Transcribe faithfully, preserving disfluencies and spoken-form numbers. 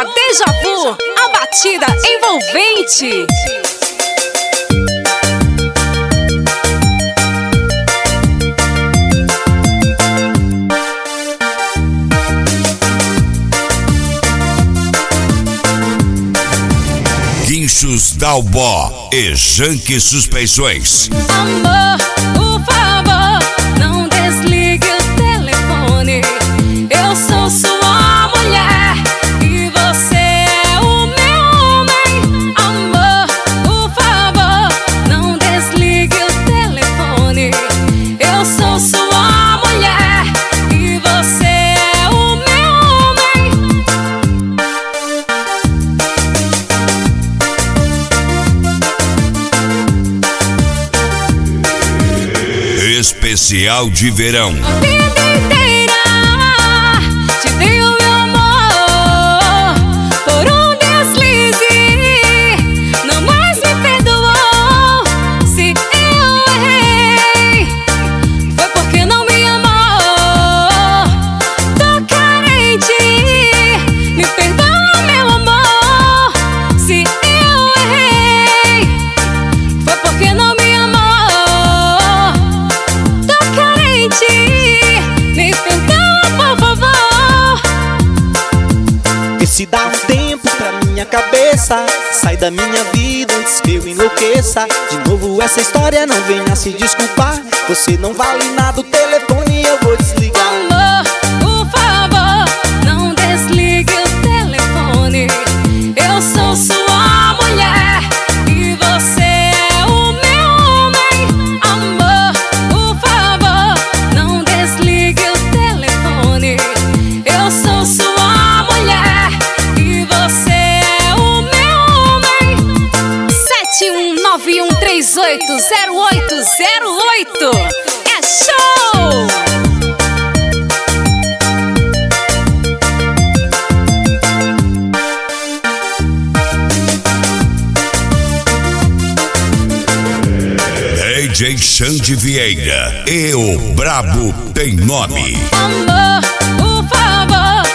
música Déjà Vu, a batida envolvente. Guinchos Dalbó e Janque Suspeições. Amor, por favor, não desligue o telefone. Eu sou sua mulher e você é o meu homem. Amor, por favor, não desligue o telefone. Eu sou sua mulher e você é o meu homem. Especial de verão. A vida inteira te dei o meu amor. Por um deslize, não mais me perdoou. Se eu errei, foi porque não me amou. Tô carente, me perdoa, meu amor. Se eu errei, foi porque não me amou. Me perdoa, por favor. Vê se dá um tempo pra minha cabeça. Sai da minha vida antes que eu enlouqueça. De novo essa história, não venha se desculpar. Você não vale nada, o telefone eu vou desligar. Amor, por favor, não desligue o telefone. Eu sou sua mulher e você é o meu homem. Amor, por favor, não desligue o telefone. Eu sou sua mulher e você é o meu homem. sete um nove um três oito zero oito zero oito. É show! D J Xande Vieira e o Brabo Tem Nome. Amor, por favor,